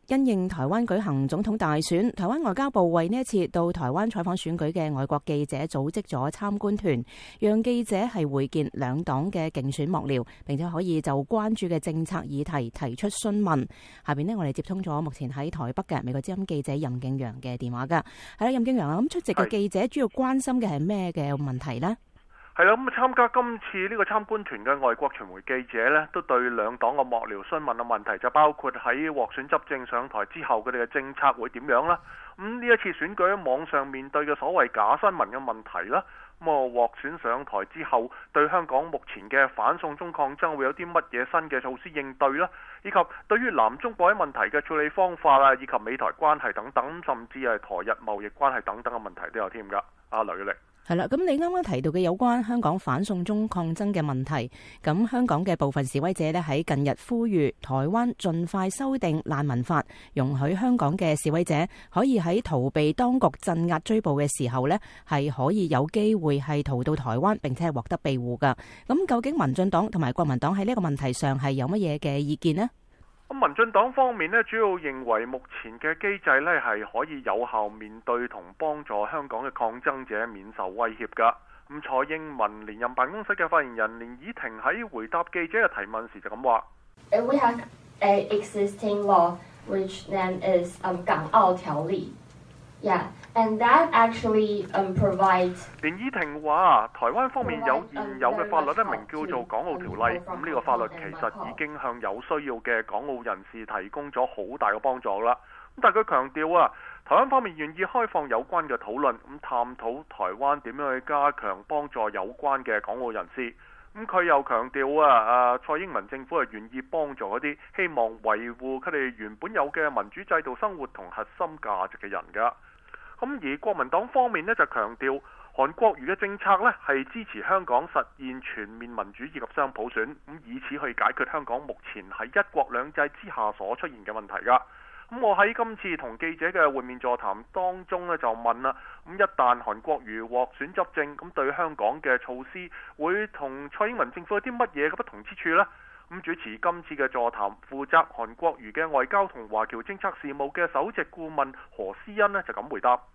因應台灣舉行總統大選，台灣外交部為呢一次到台灣採訪選舉嘅外國記者組織咗參觀團，讓記者係會見兩黨嘅競選幕僚，並且可以就關注嘅政策議題提出詢問。下邊呢，我哋接通咗目前喺台北嘅美國之音記者任敬揚嘅電話㗎。係啦，任敬揚啊，咁出席嘅記者主要關心嘅係咩嘅問題呢？ 係啦，咁參加今次呢個參觀團嘅外國傳媒記者呢，都對兩黨嘅幕僚詢問嘅問題，就包括喺獲選執政上台之後，佢哋嘅政策會點樣啦？呢一次選舉喺網上面對嘅所謂假新聞嘅問題啦，咁獲選上台之後，對香港目前嘅反送中抗爭會有啲乜嘢新嘅措施應對啦？以及對於南中國喺問題嘅處理方法啊，以及美台關係等等，甚至係台日貿易關係等等嘅問題都有添㗎。阿劉玉玲。 係啦，咁你啱啱提到嘅有關香港反送中抗爭嘅問題，咁香港嘅部分示威者呢，喺近日呼籲台灣盡快修訂難民法，容許香港嘅示威者可以喺逃避當局鎮壓追捕嘅時候呢，係可以有機會係逃到台灣，並且係獲得庇護噶。咁究竟民進黨同埋國民黨喺呢個問題上係有乜嘢嘅意見呢？ 民進黨方面呢，主要認為目前嘅機制呢係可以有效面對同幫助香港嘅抗爭者免受威脅㗎。蔡英文連任辦公室嘅發言人連倚婷喺回答記者嘅提問時就咁話 ：We have an existing law which name is 港澳條例。Yeah.And that actually provides。 連倚婷話：台灣方面有現有嘅法律名叫做《港澳條例》，呢個法律其實已經向有需要嘅港澳人士提供咗好大嘅幫助啦。但係佢強調台灣方面願意開放有關嘅討論，探討台灣點樣去加強幫助有關嘅港澳人士。佢又強調蔡英文政府係願意幫助嗰啲希望維護佢哋原本有嘅民主制度生活同核心價值嘅人㗎。而國民黨方面呢，就強調韓國瑜嘅政策呢係支持香港實現全面民主以及雙普選，以此去解決香港目前喺一國兩制之下所出現嘅問題㗎。我喺今次同記者嘅會面座談當中呢，就問啦，一旦韓國瑜獲選執政，對香港嘅措施會同蔡英文政府有啲乜嘢嘅不同之處呢？主持今次嘅座談負責韓國瑜嘅外交同華僑政策事務嘅首席顧問何思恩呢，就咁回答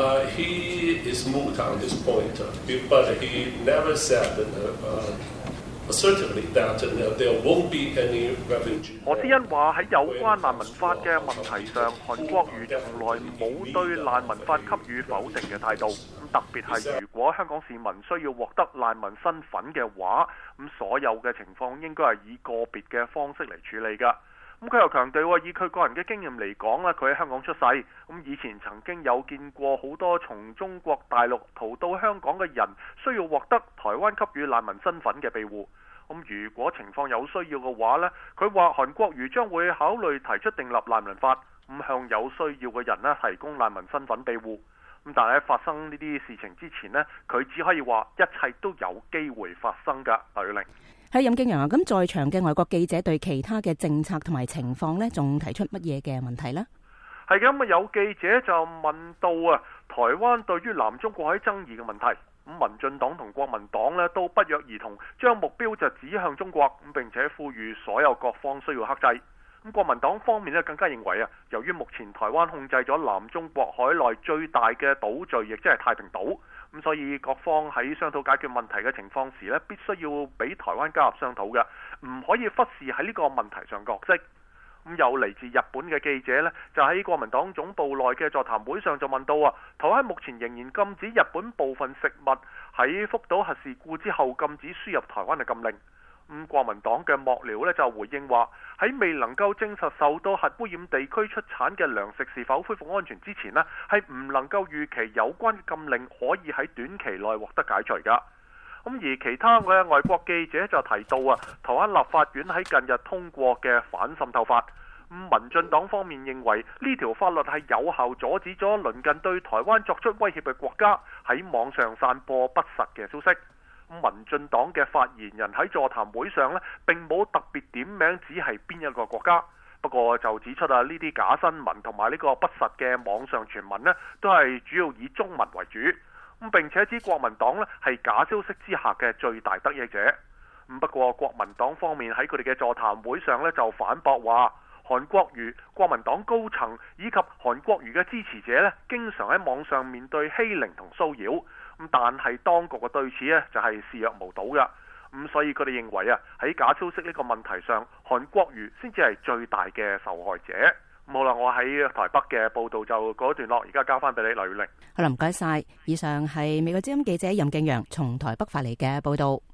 ：He is moved on this point, but he never said certainly that there won't be any refugee。 何思恩話喺有關難民法嘅問題上，韓國瑜從來冇對難民法給予否定嘅態度。特別係如果香港市民需要獲得難民身份嘅話，所有嘅情況應該係以個別嘅方式嚟處理㗎。佢又強調以佢個人嘅經驗嚟講啦，佢喺香港出世，以前曾經有見過好多從中國大陸逃到香港嘅人需要獲得台灣給予難民身份嘅庇護。如果情況有需要嘅話呢，佢話韓國瑜將會考慮提出訂立難民法，向有需要嘅人呢提供難民身份庇護。但係喺發生呢啲事情之前呢，佢只可以話一切都有機會發生㗎。劉玉玲。 係任敬揚啊，咁在場嘅外國記者對其他嘅政策同埋情況呢，仲提出乜嘢嘅問題呢？ 係嘅，有記者就問到台灣對於南中國喺爭議嘅問題，民進黨同國民黨呢都不約而同將目標就指向中國，並且呼籲所有各方需要克制。國民黨方面更加認為由於目前台灣控制咗南中國海內最大嘅島嶼，亦即係太平島，所以各方喺商討解決問題嘅情況時呢，必須要俾台灣加入商討嘅，唔可以忽視喺呢個問題上角色。有嚟自日本嘅記者呢，就喺國民黨總部內嘅座談會上就問到台灣目前仍然禁止日本部分食物喺福島核事故之後禁止輸入台灣嘅禁令。國民黨嘅幕僚呢就回應話，喺未能夠證實受到核污染地區出產嘅糧食是否恢復安全之前呢，係唔能夠預期有關嘅禁令可以喺短期內獲得解除㗎。而其他嘅外國記者就提到台灣立法院喺近日通過嘅反滲透法，民進黨方面認為呢條法律係有效阻止咗鄰近對台灣作出威脅嘅國家喺網上散播不實嘅消息。民進黨嘅發言人喺座談會上呢並冇特別點名指係邊一個國家，不過就指出呢啲假新聞同埋呢個不實嘅網上傳聞呢都係主要以中文為主，並且指國民黨呢係假消息之下嘅最大得益者。不過國民黨方面喺佢哋嘅座談會上呢就反駁話， 韓國瑜、國民黨高層以及韓國瑜嘅支持者呢，經常喺網上面對欺凌同騷擾。咁但係當局嘅對此呢，就係視若無睹㗎。咁所以佢哋認為啊，喺假消息呢個問題上，韓國瑜先至係最大嘅受害者。好啦，我喺台北嘅報道就告一段落，而家交翻俾你，劉月玲。 好啦，唔該晒。以上係美國之音記者任敬陽從台北發嚟嘅報道。